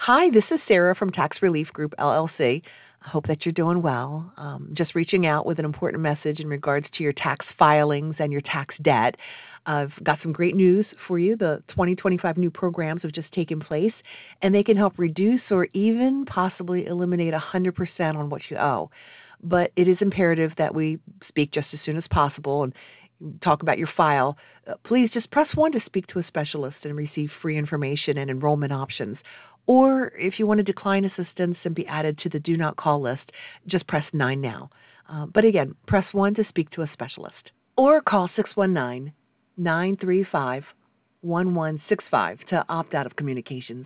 Hi, this is Sarah from Tax Relief Group LLC. I hope that you're doing well. Just reaching out with an important message in regards to your tax filings and your tax debt. I've got some great news for you. The 2025 new programs have just taken place, and they can help reduce or even possibly eliminate 100% on what you owe. But it is imperative that we speak just as soon as possible and talk about your file. Please just press 1 to speak to a specialist and receive free information and enrollment options. Or if you want to decline assistance and be added to the do not call list, just press 9 now. But again, press 1 to speak to a specialist. Or call 619-935-1165 to opt out of communications.